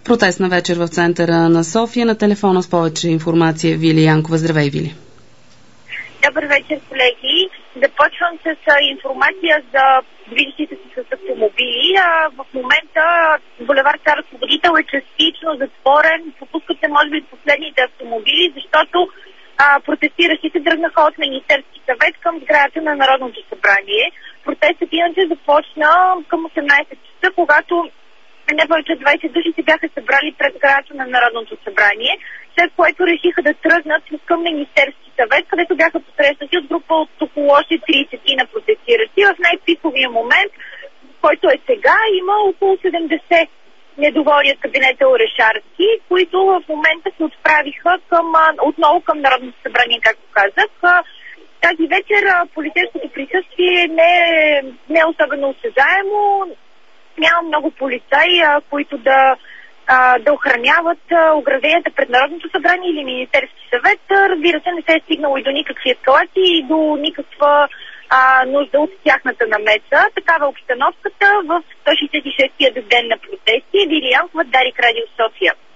Протестна вечер в центъра на София. На телефона с повече информация Вили Янкова. Здравей, Вили. Добър вечер, колеги. Започвам с информация за движещите се с автомобили. В момента булевард Цар Освободител е частично затворен. Пропускат се, може би, последните автомобили, защото протестиращите тръгнаха от Министерски съвет към сградата на Народното събрание. Протестът иначе започна към 18 часа, когато не повече от 20 души се бяха събрали пред сградата на Народното събрание, след което решиха да тръгнат към Министерски съвет, където бяха посрещнати от група от около още 30 на протестиращи. В най-пиковия момент, който е сега, има около 70 недоволни от кабинета Орешарски, които в момента се отправиха отново към Народното събрание, както казах. Тази вечер полицейското присъствие не е особено осезаемо. Няма много полицаи, които да охраняват огражденията пред Народното събрание или Министерски съвет. Разбира се, не се е стигнало и до никакви ескалации, и до никаква нужда от тяхната намеса. Такава е обстановката в 166-я ден на протести. Вили Янкова, Дарик, Радио София.